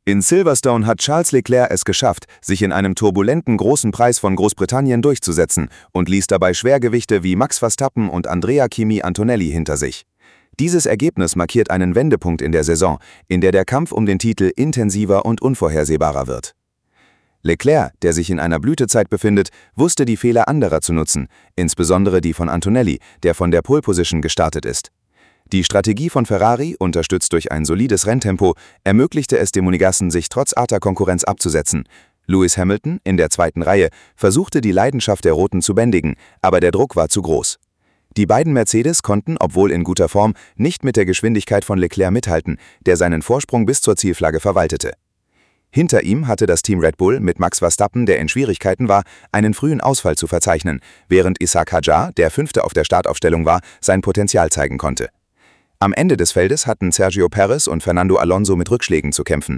In Silverstone hat Charles Leclerc es geschafft, sich in einem turbulenten großen Preis von Großbritannien durchzusetzen und ließ dabei Schwergewichte wie Max Verstappen und Andrea Kimi Antonelli hinter sich. Dieses Ergebnis markiert einen Wendepunkt in der Saison, in der der Kampf um den Titel intensiver und unvorhersehbarer wird. Leclerc, der sich in einer Blütezeit befindet, wusste die Fehler anderer zu nutzen, insbesondere die von Antonelli, der von der Pole Position gestartet ist. Die Strategie von Ferrari, unterstützt durch ein solides Renntempo, ermöglichte es dem Monegassen, sich trotz harter Konkurrenz abzusetzen. Lewis Hamilton, in der zweiten Reihe, versuchte die Leidenschaft der Roten zu bändigen, aber der Druck war zu groß. Die beiden Mercedes konnten, obwohl in guter Form, nicht mit der Geschwindigkeit von Leclerc mithalten, der seinen Vorsprung bis zur Zielflagge verwaltete. Hinter ihm hatte das Team Red Bull mit Max Verstappen, der in Schwierigkeiten war, einen frühen Ausfall zu verzeichnen, während Ishaq Hadjar, der Fünfte auf der Startaufstellung war, sein Potenzial zeigen konnte. Am Ende des Feldes hatten Sergio Perez und Fernando Alonso mit Rückschlägen zu kämpfen,